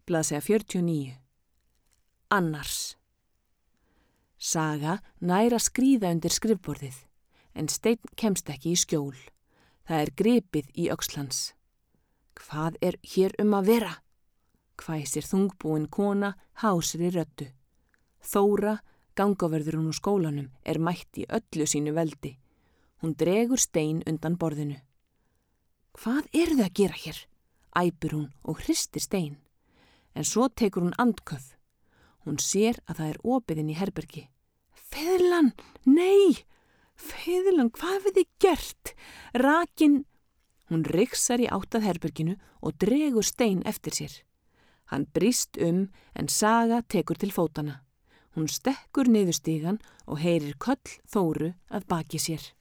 Blaðsíða 49. Annars. Saga nær að skríða undir skrifborðið, en Steinn kemst ekki í skjól. Það er gripið í öxl hans. Hvað er hér að vera? Hvæsir þungbúin kona hásri röddu. Þóra, gangavörður hún úr skólanum, er mætt í öllu sínu veldi. Hún dregur Stein undan borðinu. Hvað eruð þið að gera hér? Æpir hún og hristir Stein. En svo tekur hún andköf. Hún sér að það er opið inn í herbergi. Fiðlan, nei! Fiðlan, hvað hafið þið gert? Rakin. Hún riksar í átt að herberginu og dregur Stein eftir sér. Hann brýst en Saga tekur til fótanna. Hún stekkur niður stigann og heyrir köll Þóru að baki sér.